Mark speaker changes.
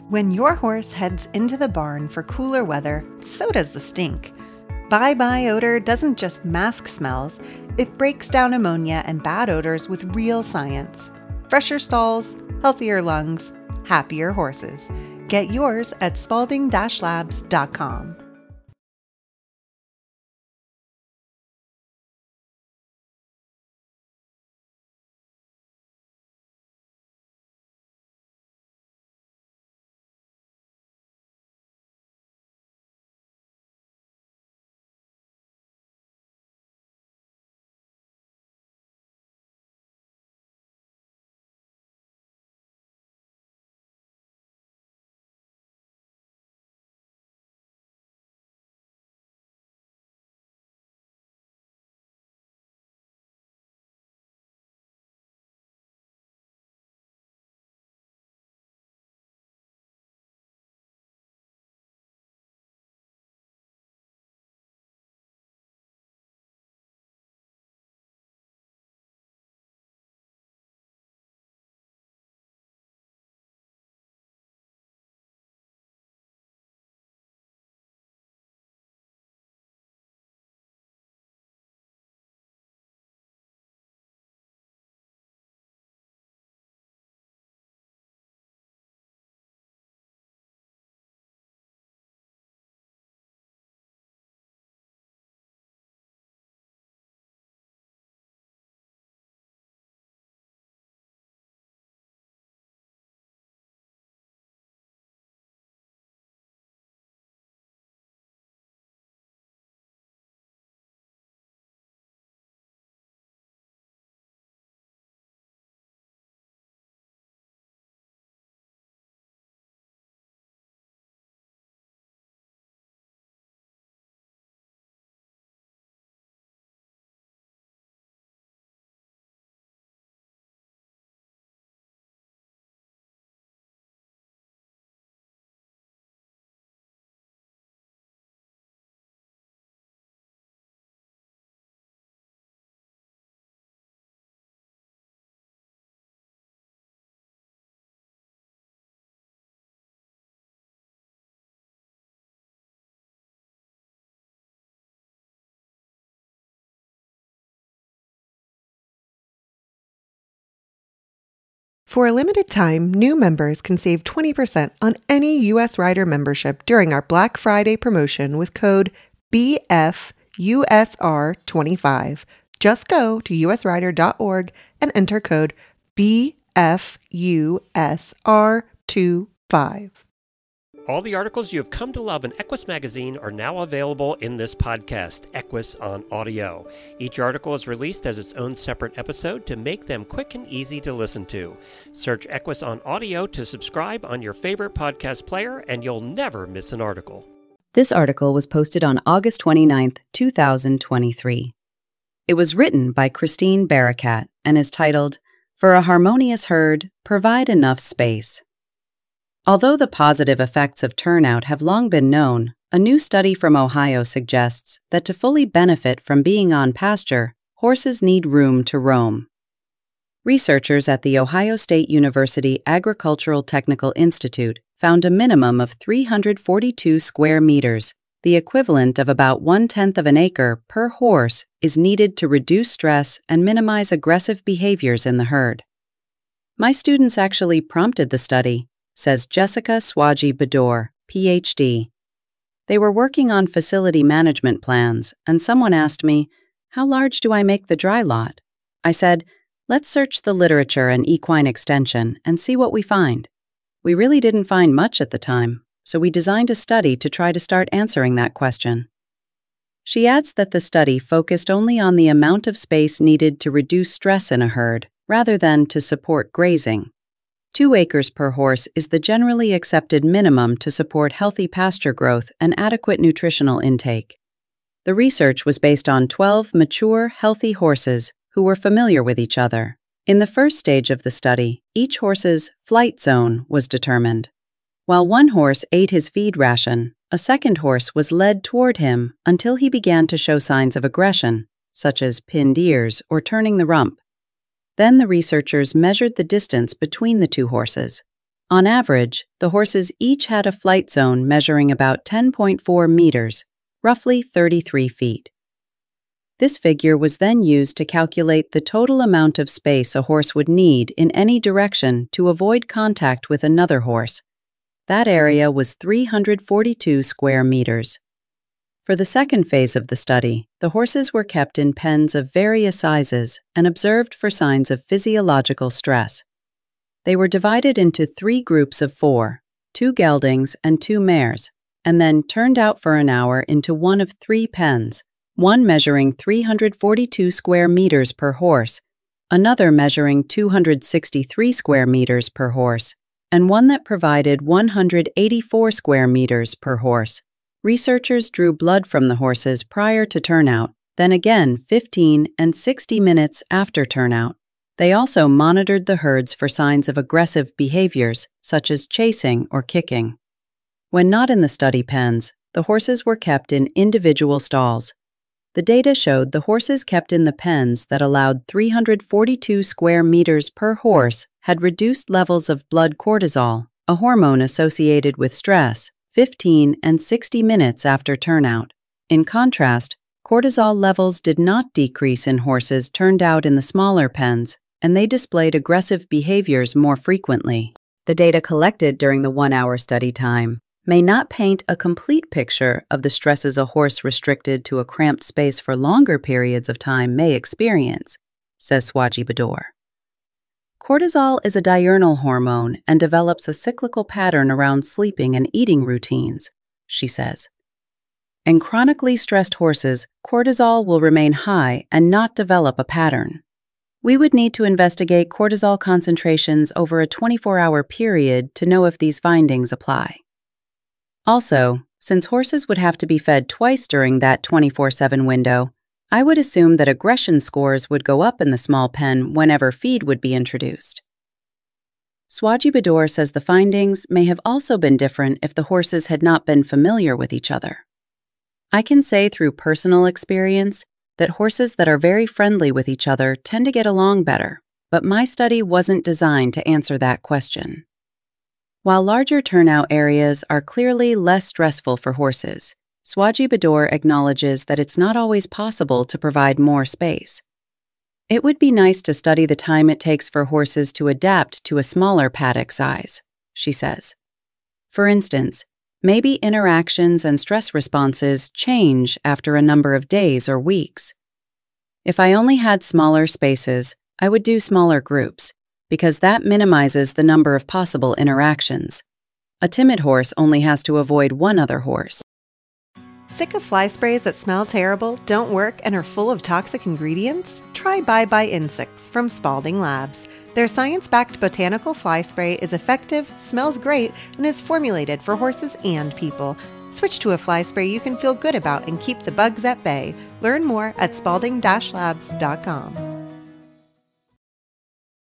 Speaker 1: When your horse heads into the barn for cooler weather, so does the stink. Bye-bye odor doesn't just mask smells, it breaks down ammonia and bad odors with real science. Fresher stalls, healthier lungs, happier horses. Get yours at spalding-labs.com. For a limited time, new members can save 20% on any US Rider membership during our Black Friday promotion with code BFUSR25. Just go to usrider.org and enter code BFUSR25.
Speaker 2: All the articles you have come to love in Equus Magazine are now available in this podcast, Equus on Audio. Each article is released as its own separate episode to make them quick and easy to listen to. Search Equus on Audio to subscribe on your favorite podcast player, and you'll never miss an article.
Speaker 3: This article was posted on August 29th, 2023. It was written by Christine Barakat and is titled, "For a Harmonious Herd, Provide Enough Space." Although the positive effects of turnout have long been known, a new study from Ohio suggests that to fully benefit from being on pasture, horses need room to roam. Researchers at the Ohio State University Agricultural Technical Institute found a minimum of 342 square meters, the equivalent of about 1/10 of an acre per horse, is needed to reduce stress and minimize aggressive behaviors in the herd. "My students actually prompted the study," says Jessica Swaji-Bador, Ph.D. "They were working on facility management plans, and someone asked me, 'How large do I make the dry lot?' I said, 'Let's search the literature and equine extension and see what we find.' We really didn't find much at the time, so we designed a study to try to start answering that question." She adds that the study focused only on the amount of space needed to reduce stress in a herd, rather than to support grazing. 2 acres per horse is the generally accepted minimum to support healthy pasture growth and adequate nutritional intake. The research was based on 12 mature, healthy horses who were familiar with each other. In the first stage of the study, each horse's flight zone was determined. While one horse ate his feed ration, a second horse was led toward him until he began to show signs of aggression, such as pinned ears or turning the rump. Then the researchers measured the distance between the 2 horses. On average, the horses each had a flight zone measuring about 10.4 meters, roughly 33 feet. This figure was then used to calculate the total amount of space a horse would need in any direction to avoid contact with another horse. That area was 342 square meters. For the second phase of the study, the horses were kept in pens of various sizes and observed for signs of physiological stress. They were divided into 3 groups of 4, 2 geldings and 2 mares, and then turned out for an hour into one of 3 pens, one measuring 342 square meters per horse, another measuring 263 square meters per horse, and one that provided 184 square meters per horse. Researchers drew blood from the horses prior to turnout, then again 15 and 60 minutes after turnout. They also monitored the herds for signs of aggressive behaviors, such as chasing or kicking. When not in the study pens, the horses were kept in individual stalls. The data showed the horses kept in the pens that allowed 342 square meters per horse had reduced levels of blood cortisol, a hormone associated with stress, 15 and 60 minutes after turnout. In contrast, cortisol levels did not decrease in horses turned out in the smaller pens, and they displayed aggressive behaviors more frequently. The data collected during the 1-hour study time may not paint a complete picture of the stresses a horse restricted to a cramped space for longer periods of time may experience, says Swaji Bador. Cortisol is a diurnal hormone and develops a cyclical pattern around sleeping and eating routines, she says. In chronically stressed horses, cortisol will remain high and not develop a pattern. We would need to investigate cortisol concentrations over a 24-hour period to know if these findings apply. Also, since horses would have to be fed twice during that 24/7 window, I would assume that aggression scores would go up in the small pen whenever feed would be introduced. Swaji Bador says the findings may have also been different if the horses had not been familiar with each other. I can say through personal experience that horses that are very friendly with each other tend to get along better, but my study wasn't designed to answer that question. While larger turnout areas are clearly less stressful for horses, Swaji Bador acknowledges that it's not always possible to provide more space. It would be nice to study the time it takes for horses to adapt to a smaller paddock size, she says. For instance, maybe interactions and stress responses change after a number of days or weeks. If I only had smaller spaces, I would do smaller groups, because that minimizes the number of possible interactions. A timid horse only has to avoid one other horse.
Speaker 1: Sick of fly sprays that smell terrible, don't work, and are full of toxic ingredients? Try Bye Bye Insects from Spalding Labs. Their science-backed botanical fly spray is effective, smells great, and is formulated for horses and people. Switch to a fly spray you can feel good about and keep the bugs at bay. Learn more at spalding-labs.com.